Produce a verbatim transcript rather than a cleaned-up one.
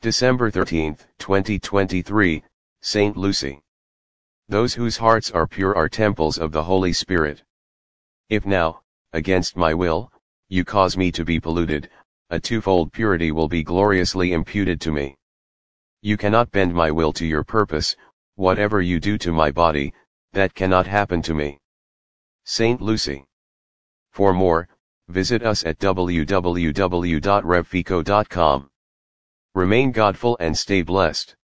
December thirteenth, twenty twenty-three, Saint Lucy. Those whose hearts are pure are temples of the Holy Spirit. If now, against my will, you cause me to be polluted, a twofold purity will be gloriously imputed to me. You cannot bend my will to your purpose, whatever you do to my body, that cannot happen to me. Saint Lucy. For more, visit us at w w w dot rev fico dot com. Remain godful and stay blessed.